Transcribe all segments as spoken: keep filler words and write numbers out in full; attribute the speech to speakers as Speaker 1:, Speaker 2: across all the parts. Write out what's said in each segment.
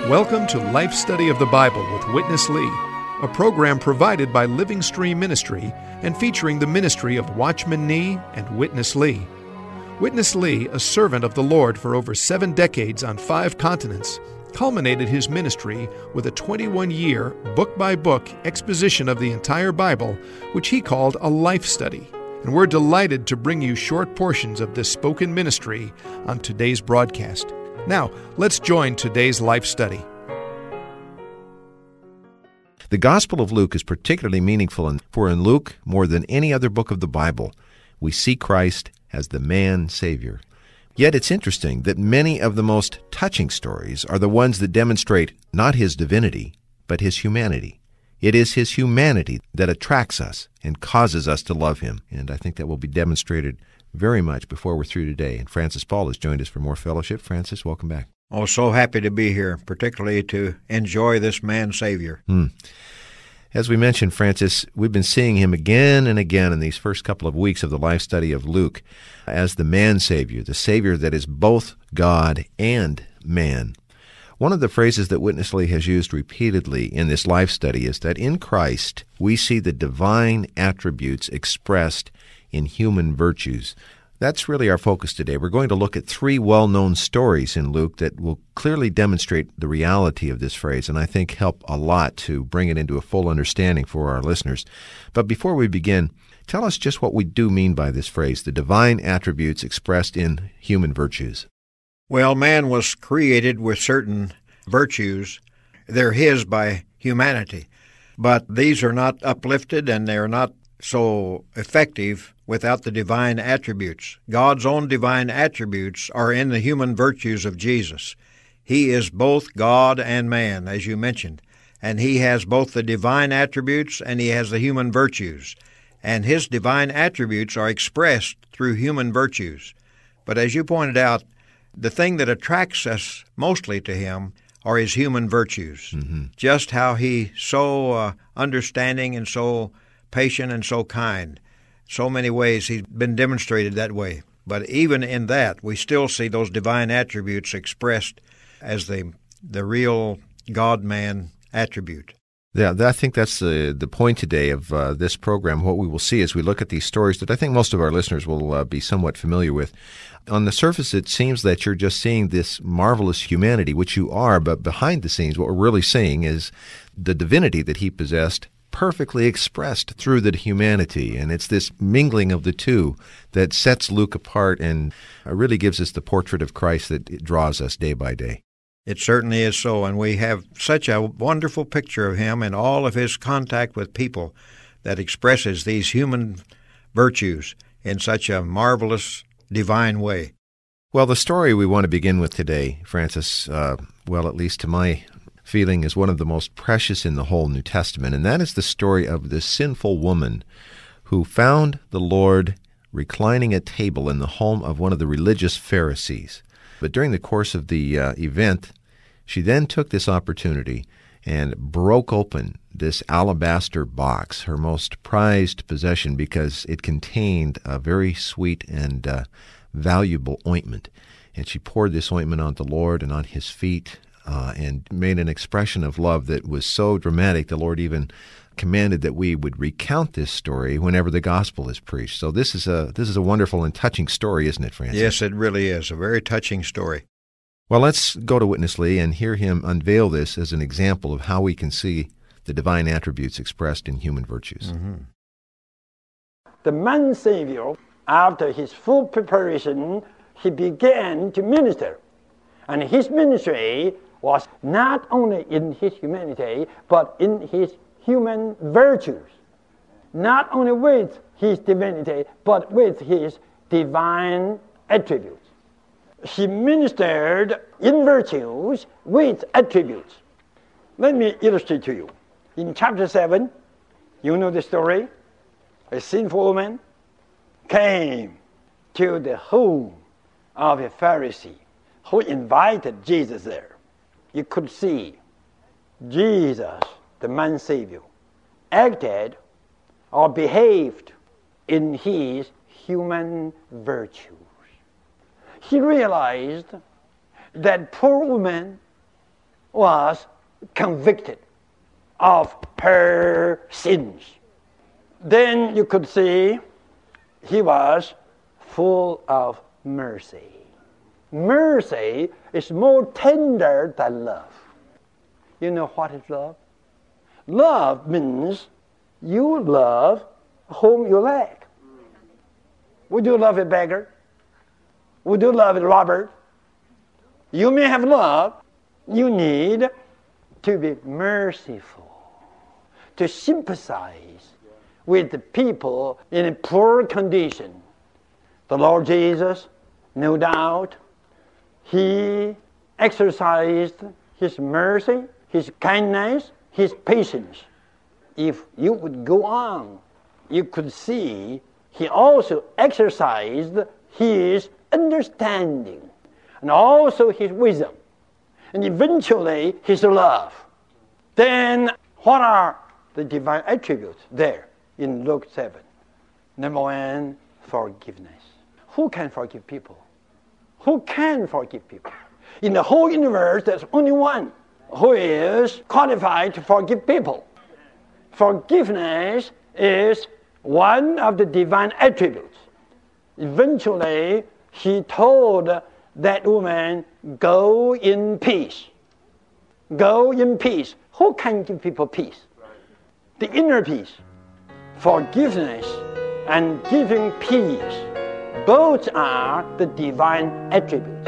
Speaker 1: Welcome to Life Study of the Bible with Witness Lee, a program provided by Living Stream Ministry and featuring the ministry of Watchman Nee and Witness Lee. Witness Lee, a servant of the Lord for over seven decades on five continents, culminated his ministry with a twenty-one-year, book-by-book exposition of the entire Bible, which he called a life study. And we're delighted to bring you short portions of this spoken ministry on today's broadcast. Now, let's join today's life study.
Speaker 2: The Gospel of Luke is particularly meaningful, for in Luke, more than any other book of the Bible, we see Christ as the man-Savior. Yet it's interesting that many of the most touching stories are the ones that demonstrate not his divinity, but his humanity. It is his humanity that attracts us and causes us to love him, and I think that will be demonstrated very much before we're through today. And Francis Paul has joined us for more fellowship. Francis, welcome back.
Speaker 3: Oh, so happy to be here, particularly to enjoy this man-Savior.
Speaker 2: Hmm. As we mentioned, Francis, we've been seeing him again and again in these first couple of weeks of the life study of Luke as the man-Savior, the Savior that is both God and man. One of the phrases that Witness Lee has used repeatedly in this life study is that in Christ we see the divine attributes expressed in human virtues. That's really our focus today. We're going to look at three well-known stories in Luke that will clearly demonstrate the reality of this phrase, and I think help a lot to bring it into a full understanding for our listeners. But before we begin, tell us just what we do mean by this phrase, the divine attributes expressed in human virtues.
Speaker 3: Well, man was created with certain virtues. They're his by humanity, but these are not uplifted and they're not so effective without the divine attributes. God's own divine attributes are in the human virtues of Jesus. He is both God and man, as you mentioned, and he has both the divine attributes and he has the human virtues, and his divine attributes are expressed through human virtues. But as you pointed out, the thing that attracts us mostly to him are his human virtues, mm-hmm. just how he's so uh, understanding and so patient and so kind. So many ways he's been demonstrated that way. But even in that, we still see those divine attributes expressed as the the real God-man attribute.
Speaker 2: Yeah, I think that's the, the point today of uh, this program. What we will see as we look at these stories that I think most of our listeners will uh, be somewhat familiar with. On the surface, it seems that you're just seeing this marvelous humanity, which you are, but behind the scenes, what we're really seeing is the divinity that he possessed perfectly expressed through the humanity. And it's this mingling of the two that sets Luke apart and really gives us the portrait of Christ that it draws us day by day.
Speaker 3: It certainly is so, and we have such a wonderful picture of him and all of his contact with people that expresses these human virtues in such a marvelous, divine way.
Speaker 2: Well, the story we want to begin with today, Francis, uh, well, at least to my feeling, is one of the most precious in the whole New Testament, and that is the story of this sinful woman who found the Lord reclining at table in the home of one of the religious Pharisees. But during the course of the uh, event, she then took this opportunity and broke open this alabaster box, her most prized possession, because it contained a very sweet and uh, valuable ointment. And she poured this ointment on the Lord and on his feet, Uh, and made an expression of love that was so dramatic, the Lord even commanded that we would recount this story whenever the gospel is preached. So this is a this is a wonderful and touching story, isn't it, Francis?
Speaker 3: Yes, it really is. A very touching story.
Speaker 2: Well, let's go to Witness Lee and hear him unveil this as an example of how we can see the divine attributes expressed in human virtues.
Speaker 3: Mm-hmm.
Speaker 4: The man-Savior, after his full preparation, he began to minister. And his ministry was not only in his humanity, but in his human virtues. Not only with his divinity, but with his divine attributes. He ministered in virtues with attributes. Let me illustrate to you. In chapter seven, you know the story. A sinful woman came to the home of a Pharisee who invited Jesus there. You could see Jesus, the man-Savior, acted or behaved in his human virtues. He realized that poor woman was convicted of her sins. Then you could see he was full of mercy. Mercy is more tender than love. You know what is love? Love means you love whom you like. Would you love a beggar? Would you love a robber? You may have love. You need to be merciful, to sympathize with the people in a poor condition. The Lord Jesus, no doubt, he exercised his mercy, his kindness, his patience. If you would go on, you could see he also exercised his understanding and also his wisdom and eventually his love. Then what are the divine attributes there in Luke seven? Number one, forgiveness. Who can forgive people? Who can forgive people? In the whole universe, there's only one who is qualified to forgive people. Forgiveness is one of the divine attributes. Eventually, he told that woman, go in peace. Go in peace. Who can give people peace? The inner peace. Forgiveness and giving peace. Both are the divine attributes.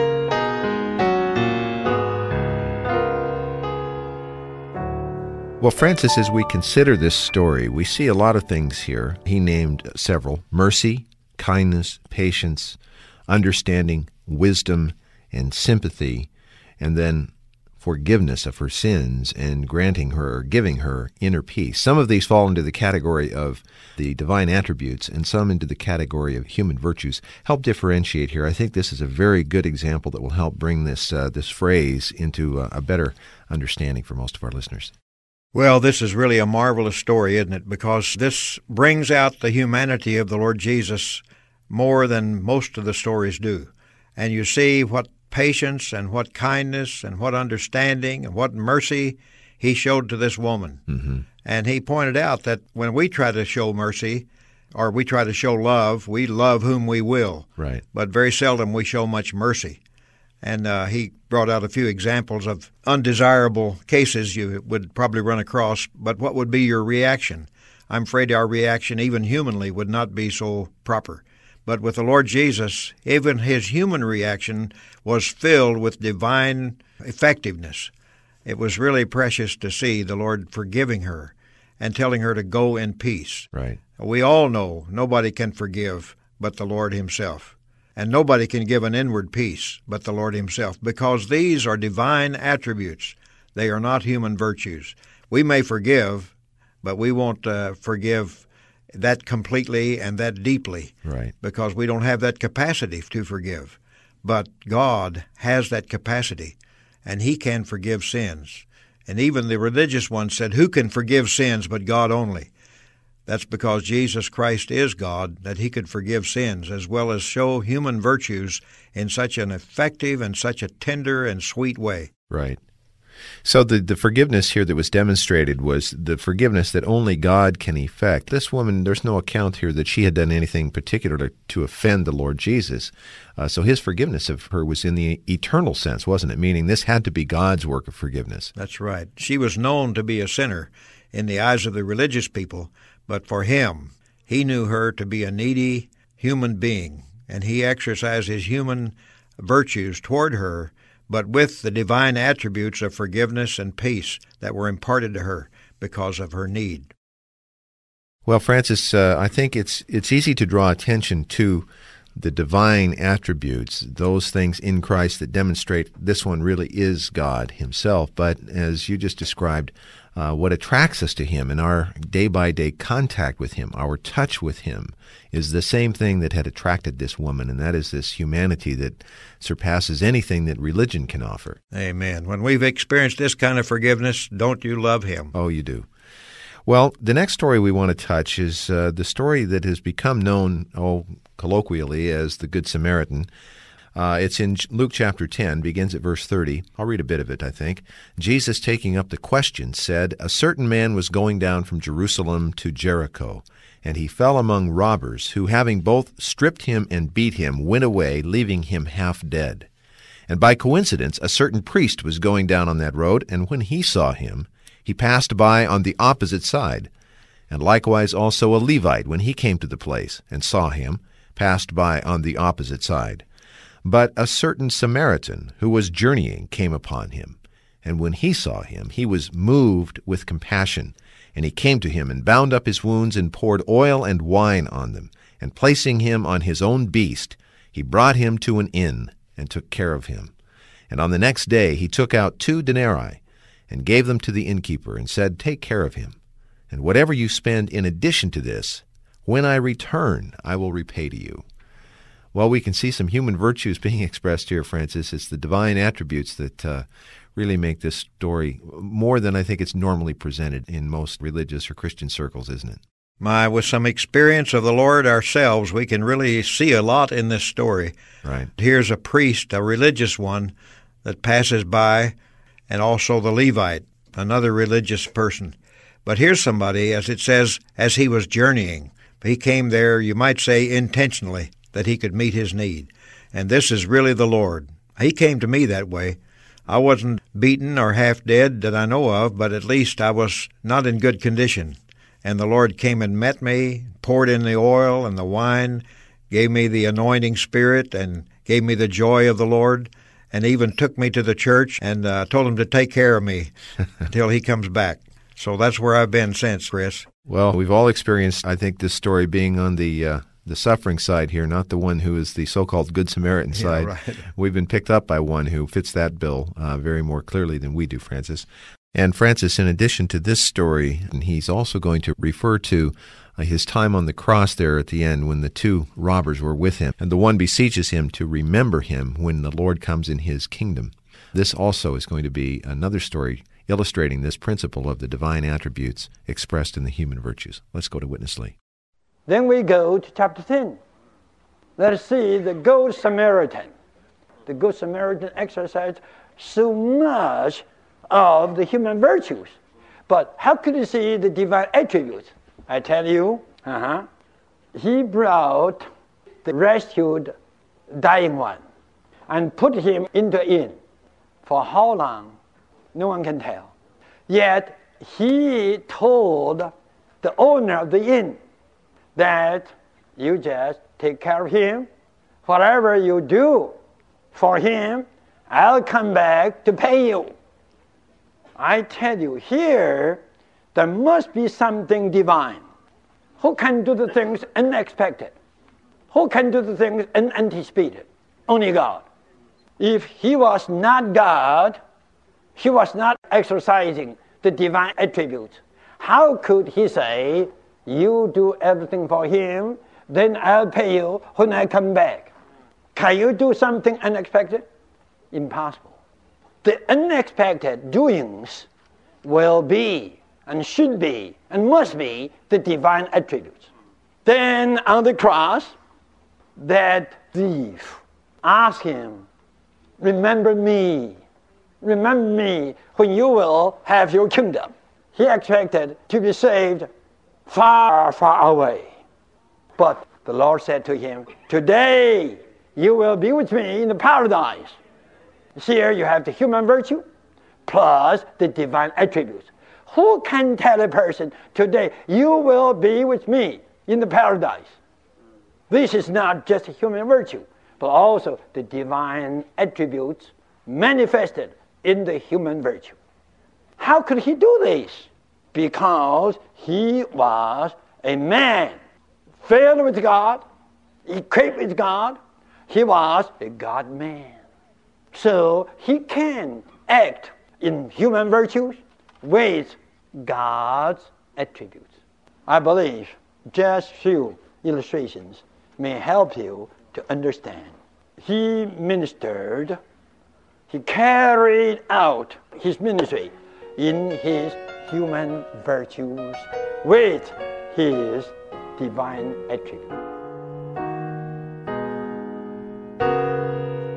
Speaker 2: Well, Francis, as we consider this story, we see a lot of things here. He named several: mercy, kindness, patience, understanding, wisdom, and sympathy, and then forgiveness of her sins and granting her or giving her inner peace. Some of these fall into the category of the divine attributes and some into the category of human virtues. Help differentiate here. I think this is a very good example that will help bring this uh, this phrase into a, a better understanding for most of our listeners.
Speaker 3: Well, this is really a marvelous story, isn't it? Because this brings out the humanity of the Lord Jesus more than most of the stories do. And you see what patience and what kindness and what understanding and what mercy he showed to this woman. Mm-hmm. And he pointed out that when we try to show mercy or we try to show love, we love whom we will.
Speaker 2: Right.
Speaker 3: But very seldom we show much mercy. And uh, he brought out a few examples of undesirable cases you would probably run across, but what would be your reaction? I'm afraid our reaction, even humanly, would not be so proper. But with the Lord Jesus, even his human reaction was filled with divine effectiveness. It was really precious to see the Lord forgiving her and telling her to go in peace.
Speaker 2: Right.
Speaker 3: We all know nobody can forgive but the Lord himself. And nobody can give an inward peace but the Lord himself, because these are divine attributes. They are not human virtues. We may forgive, but we won't uh, forgive that completely and that deeply,
Speaker 2: right?
Speaker 3: Because we don't have that capacity to forgive. But God has that capacity, and he can forgive sins. And even the religious ones said, who can forgive sins but God only? That's because Jesus Christ is God, that he could forgive sins as well as show human virtues in such an effective and such a tender and sweet way.
Speaker 2: Right. So the, the forgiveness here that was demonstrated was the forgiveness that only God can effect. This woman, there's no account here that she had done anything particular to, to offend the Lord Jesus. Uh, so his forgiveness of her was in the eternal sense, wasn't it? Meaning this had to be God's work of forgiveness.
Speaker 3: That's right. She was known to be a sinner in the eyes of the religious people, but for him, he knew her to be a needy human being, and he exercised his human virtues toward her, but with the divine attributes of forgiveness and peace that were imparted to her because of her need.
Speaker 2: Well, Francis, uh, I think it's it's easy to draw attention to the divine attributes, those things in Christ that demonstrate this one really is God himself. But as you just described, uh, what attracts us to him in our day-by-day contact with him, our touch with him, is the same thing that had attracted this woman, and that is this humanity that surpasses anything that religion can offer.
Speaker 3: Amen. When we've experienced this kind of forgiveness, don't you love him?
Speaker 2: Oh, you do. Well, the next story we want to touch is uh, the story that has become known, oh, colloquially as the Good Samaritan. Uh, it's in Luke chapter ten, begins at verse thirty. I'll read a bit of it, I think. Jesus, taking up the question, said, "A certain man was going down from Jerusalem to Jericho, and he fell among robbers, who, having both stripped him and beat him, went away, leaving him half dead. And by coincidence, a certain priest was going down on that road, and when he saw him, he passed by on the opposite side. And likewise also a Levite, when he came to the place and saw him, passed by on the opposite side. But a certain Samaritan, who was journeying, came upon him. And when he saw him, he was moved with compassion. And he came to him and bound up his wounds and poured oil and wine on them. And placing him on his own beast, he brought him to an inn and took care of him. And on the next day he took out two denarii and gave them to the innkeeper and said, 'Take care of him. And whatever you spend in addition to this, when I return, I will repay to you.'" Well, we can see some human virtues being expressed here, Francis. It's the divine attributes that uh, really make this story more than I think it's normally presented in most religious or Christian circles, isn't it?
Speaker 3: My, with some experience of the Lord ourselves, we can really see a lot in this story.
Speaker 2: Right.
Speaker 3: Here's a priest, a religious one, that passes by, and also the Levite, another religious person. But here's somebody, as it says, as he was journeying. He came there, you might say, intentionally, that he could meet his need. And this is really the Lord. He came to me that way. I wasn't beaten or half dead that I know of, but at least I was not in good condition. And the Lord came and met me, poured in the oil and the wine, gave me the anointing spirit, and gave me the joy of the Lord, and even took me to the church and uh, told him to take care of me until he comes back. So that's where I've been since, Chris.
Speaker 2: Well, we've all experienced, I think, this story being on the uh, the suffering side here, not the one who is the so-called Good Samaritan side.
Speaker 3: Yeah, right.
Speaker 2: We've been picked up by one who fits that bill uh, very more clearly than we do, Francis. And Francis, in addition to this story, and he's also going to refer to uh, his time on the cross there at the end when the two robbers were with him, and the one beseeches him to remember him when the Lord comes in his kingdom. This also is going to be another story illustrating this principle of the divine attributes expressed in the human virtues. Let's go to Witness Lee.
Speaker 4: Then we go to chapter ten. Let us see the Good Samaritan. The Good Samaritan exercised so much of the human virtues. But how could you see the divine attributes? I tell you, uh-huh, he brought the rescued dying one and put him into an inn. For how long? No one can tell. Yet he told the owner of the inn that you just take care of him. Whatever you do for him, I'll come back to pay you. I tell you, here there must be something divine. Who can do the things unexpected? Who can do the things unanticipated? Only God. If he was not God, he was not exercising the divine attributes. How could he say, you do everything for him, then I'll pay you when I come back? Can you do something unexpected? Impossible. The unexpected doings will be and should be and must be the divine attributes. Then on the cross, that thief asked him, remember me, remember me when you will have your kingdom. He expected to be saved far, far away. But the Lord said to him, today you will be with me in the paradise. Here you have the human virtue plus the divine attributes. Who can tell a person, today you will be with me in the paradise? This is not just a human virtue, but also the divine attributes manifested in the human virtue. How could he do this? Because he was a man filled with God, equipped with God. He was a God-man. So he can act in human virtues with God's attributes. I believe just few illustrations may help you to understand. He ministered, he carried out his ministry in his human virtues with his divine attributes.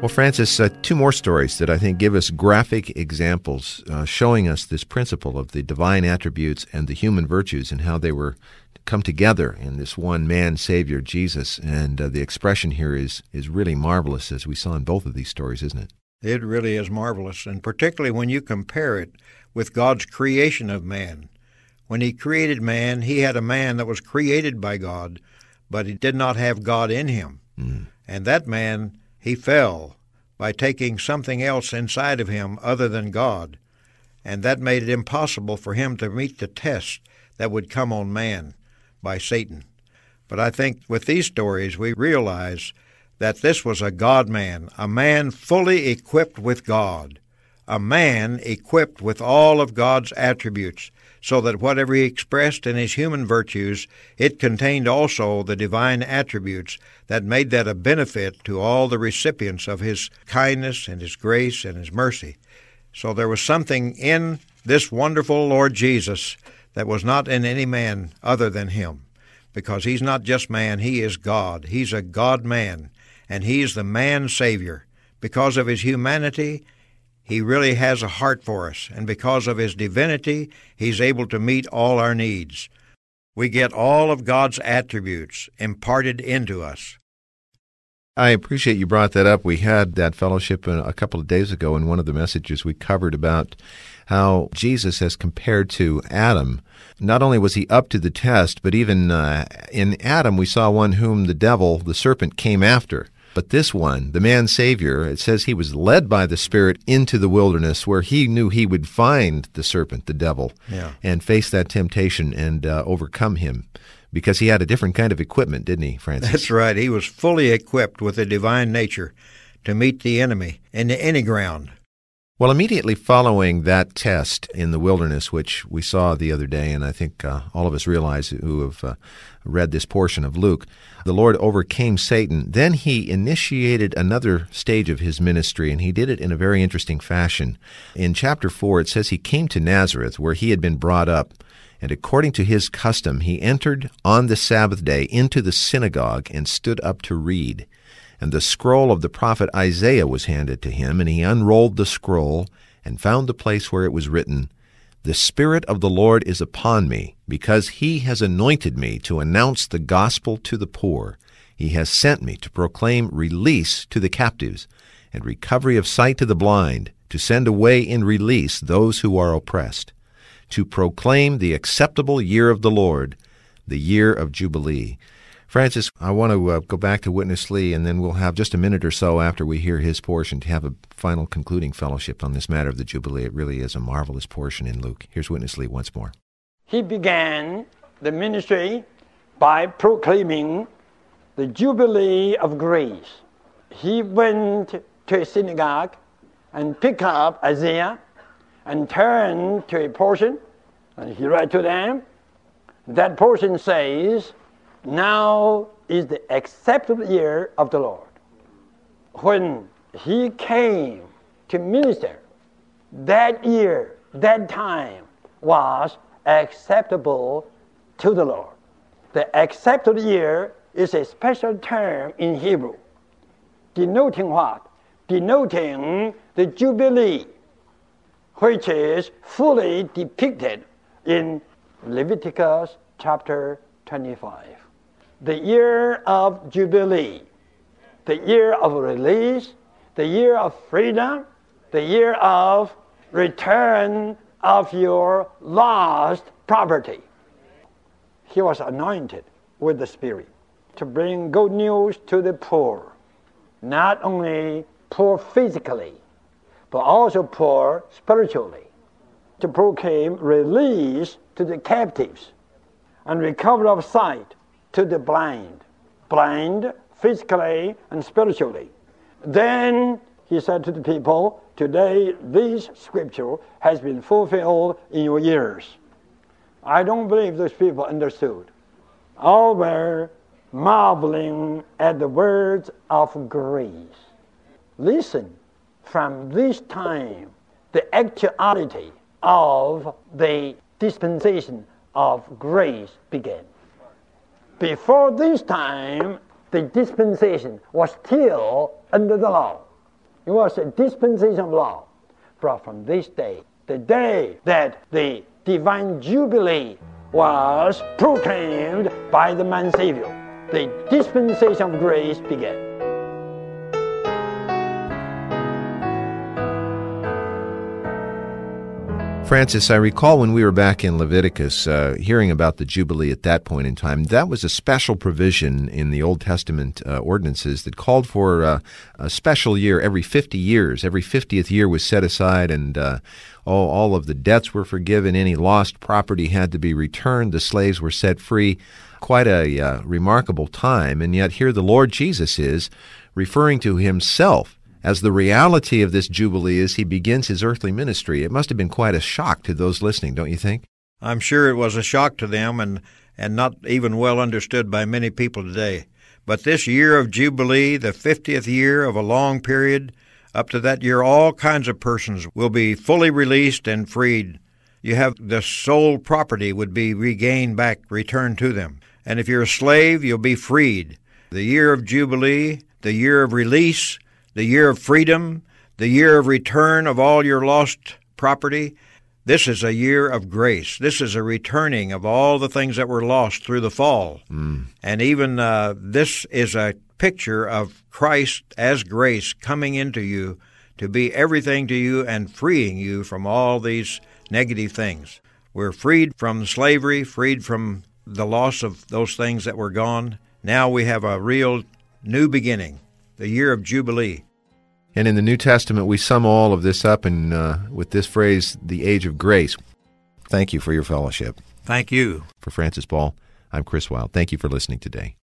Speaker 2: Well, Francis, uh, two more stories that I think give us graphic examples uh, showing us this principle of the divine attributes and the human virtues and how they were come together in this one man, Savior, Jesus. And uh, the expression here is, is really marvelous, as we saw in both of these stories, isn't it?
Speaker 3: It really is marvelous, and particularly when you compare it with God's creation of man. When he created man, he had a man that was created by God, but he did not have God in him. Mm. And that man, he fell by taking something else inside of him other than God, and that made it impossible for him to meet the test that would come on man by Satan. But I think with these stories we realize that this was a God-man, a man fully equipped with God, a man equipped with all of God's attributes, so that whatever he expressed in his human virtues, it contained also the divine attributes that made that a benefit to all the recipients of his kindness and his grace and his mercy. So there was something in this wonderful Lord Jesus that was not in any man other than him, because he's not just man, he is God. He's a God-man, and he's the man-Savior. Because of his humanity, he really has a heart for us, and because of his divinity, he's able to meet all our needs. We get all of God's attributes imparted into us.
Speaker 2: I appreciate you brought that up. We had that fellowship a couple of days ago, in one of the messages we covered about how Jesus, as compared to Adam, not only was he up to the test, but even uh, in Adam we saw one whom the devil, the serpent, came after. But this one, the man-Savior, it says he was led by the Spirit into the wilderness where he knew he would find the serpent, the devil,
Speaker 3: yeah.
Speaker 2: and face that temptation and uh, overcome him, because he had a different kind of equipment, didn't he, Francis?
Speaker 3: That's right. He was fully equipped with a divine nature to meet the enemy in any ground.
Speaker 2: Well, immediately following that test in the wilderness, which we saw the other day, and I think uh, all of us realize who have uh, read this portion of Luke, the Lord overcame Satan. Then he initiated another stage of his ministry, and he did it in a very interesting fashion. In chapter four, it says he came to Nazareth, where he had been brought up, and according to his custom, he entered on the Sabbath day into the synagogue and stood up to read. And the scroll of the prophet Isaiah was handed to him, and he unrolled the scroll and found the place where it was written, "The Spirit of the Lord is upon me, because he has anointed me to announce the gospel to the poor. He has sent me to proclaim release to the captives and recovery of sight to the blind, to send away in release those who are oppressed, to proclaim the acceptable year of the Lord, the year of Jubilee." Francis, I want to uh, go back to Witness Lee, and then we'll have just a minute or so after we hear his portion to have a final concluding fellowship on this matter of the Jubilee. It really is a marvelous portion in Luke. Here's Witness Lee once more.
Speaker 4: He began the ministry by proclaiming the Jubilee of Grace. He went to a synagogue and picked up Isaiah and turned to a portion, and he read to them. That portion says, "Now is the acceptable year of the Lord." When he came to minister, that year, that time was acceptable to the Lord. The acceptable year is a special term in Hebrew, denoting what? Denoting the Jubilee, which is fully depicted in Leviticus chapter twenty-five. The year of Jubilee, the year of release, the year of freedom, the year of return of your lost property. He was anointed with the Spirit to bring good news to the poor, not only poor physically, but also poor spiritually, to proclaim release to the captives and recovery of sight to the blind, blind physically and spiritually. Then he said to the people, "Today this scripture has been fulfilled in your ears." I don't believe those people understood. All were marveling at the words of grace. Listen, from this time, the actuality of the dispensation of grace began. Before this time, the dispensation was still under the law. It was a dispensation of law. But from this day, the day that the divine jubilee was proclaimed by the man Savior, the dispensation of grace began.
Speaker 2: Francis, I recall when we were back in Leviticus, uh, hearing about the Jubilee at that point in time, that was a special provision in the Old Testament uh, ordinances that called for uh, a special year every fifty years. Every fiftieth year was set aside, and uh, all, all of the debts were forgiven. Any lost property had to be returned. The slaves were set free. Quite a uh, remarkable time, and yet here the Lord Jesus is referring to himself as the reality of this Jubilee as he begins his earthly ministry. It must have been quite a shock to those listening, don't you think?
Speaker 3: I'm sure it was a shock to them and, and not even well understood by many people today. But this year of Jubilee, the fiftieth year of a long period, up to that year, all kinds of persons will be fully released and freed. You have the sole property would be regained back, returned to them. And if you're a slave, you'll be freed. The year of Jubilee, the year of release, the year of freedom, the year of return of all your lost property. This is a year of grace. This is a returning of all the things that were lost through the fall. Mm. And even uh, this is a picture of Christ as grace coming into you to be everything to you and freeing you from all these negative things. We're freed from slavery, freed from the loss of those things that were gone. Now we have a real new beginning. The year of Jubilee.
Speaker 2: And in the New Testament, we sum all of this up in uh, with this phrase, the age of grace. Thank you for your fellowship.
Speaker 3: Thank you.
Speaker 2: For Francis Ball, I'm Chris Wilde. Thank you for listening today.